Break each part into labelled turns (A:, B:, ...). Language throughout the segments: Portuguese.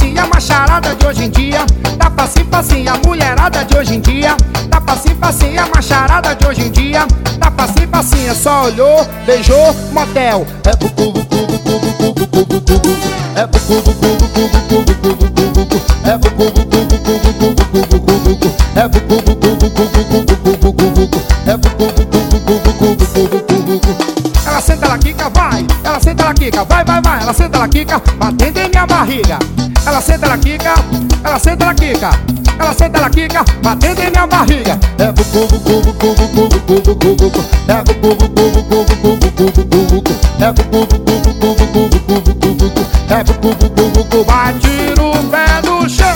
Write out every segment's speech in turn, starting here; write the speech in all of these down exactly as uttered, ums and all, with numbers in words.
A: facinho, a macharada de hoje em dia. Tá facinho, facinho, a mulherada de hoje em dia. Tá facinho, facinho, a macharada de hoje em dia. Tá facinho, facinho, só olhou, beijou, motel. É bucu, bucu, bucu, bucu, bucu, bucu, bucu. É bucu, bucu, bucu, bucu, bucu, bucu, bucu. É bucu, bucu, bucu, bucu, bucu, bucu, bucu. É bucu, bucu, bucu, bucu, bucu, bucu, bucu. É bucu, bucu, bucu, bucu, bucu, bucu, bucu. Ela senta, ela quica, vai. Ela senta, ela quica, vai, vai, vai. Ela senta, ela quica, batendo em minha barriga. Ela senta, ela quica, ela senta, ela quica. Ela senta, ela quica, batendo em minha barriga. É bucu, bucu, bucu, bucu, bucu, bucu, bucu. É bucu, bucu, bucu, bucu, bucu, bucu, bucu. É bucu, bucu, bucu, bucu, bucu, bucu, bucu. É bucu, bucu, bucu, bate no pé no chão.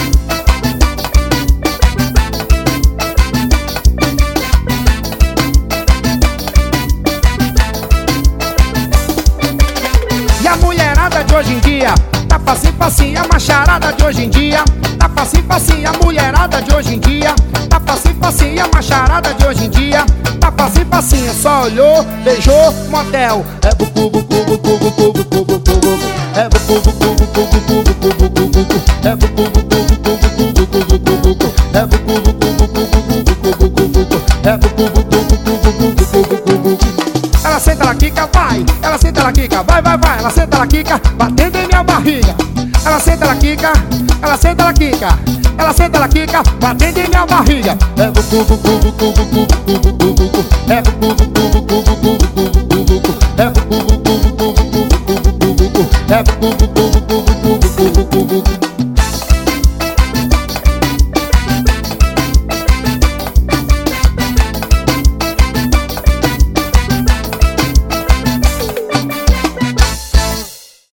A: E a mulherada de hoje em dia tá facinho, facinho, a macharada de hoje em dia. Tá facinho, facinho, a mulherada de hoje em dia. Tá facinho, facinho, a macharada de hoje em dia. Tá facinho, facinho, só olhou, beijou, motel. É bucu, bucu, bucu, bucu, bucu, bucu, bucu. É bucu, bucu, bucu, bucu, bucu, bucu, bucu. É bucu, bucu, bucu, bucu, bucu, bucu, bucu. É bucu, bucu, bucu, bucu, bucu, bucu, bucu. É bucu, bucu, bucu, bucu, bucu, bucu, bucu. Ela senta, ela quica, vai. Ela senta, ela quica, vai, vai, vai. Ela senta, ela quica, batendo em minha barriga. Ela senta, ela quica, ela senta, ela quica. Ela senta, ela quica, batendo em minha barriga. É bucu, bucu, bucu, bucu, bucu, bucu, bucu. É bucu, bucu, bucu, bucu, bucu, bucu, bucu. É bucu, bucu, bucu, bucu, bucu, bucu, bucu. É bucu, bucu, bucu, bucu, bucu, bucu, bucu.